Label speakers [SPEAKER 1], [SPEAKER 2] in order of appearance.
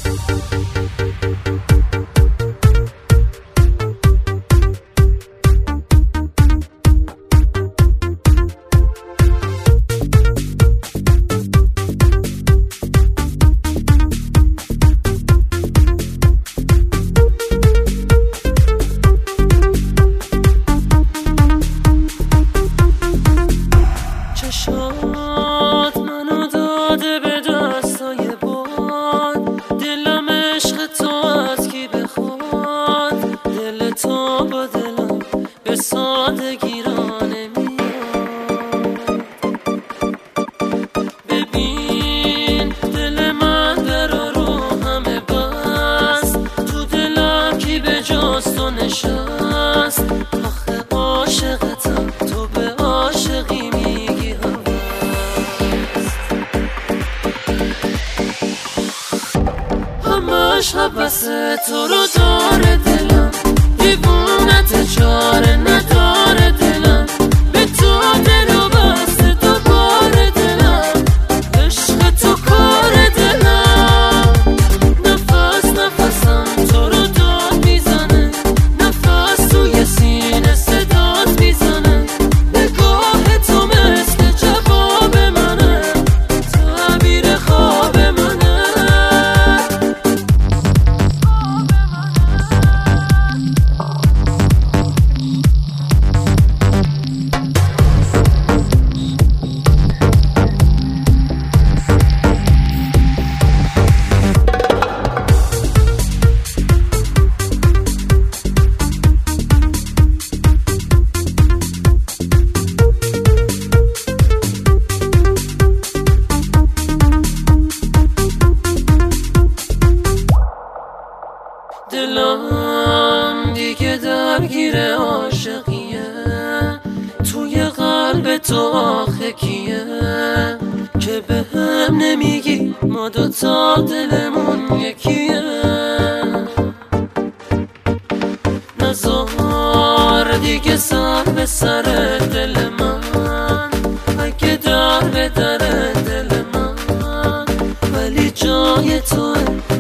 [SPEAKER 1] چشات منو داده به دستای باد، دلم عشق تو از کی بخواد، دل تو با دلم به سادگی را نمیاد. ببین دل من برا رو همه بست، تو دلم کی به جز تو نشست، آخه عاشقتم تو به عاشقی میگی همش حوث تو رو داره دلم، دیوونت چاره نداره دلم، به تو دلو بسته دوباره دلم، عشق تو کار دلم، نفس نفسم تو رو داد میزنه، نفس توی سینه صدات میزنه، نگاه تو مثل جواب منه، تعبیر خواب منه. دلم دیگه درگیر عاشقیه، توی قلب تو آخه کیه که به هم نمیگی ما دوتا دلمون یکیه. نزار دیگه سر به سر دل من، اگه در به در دل من، ولی جای توه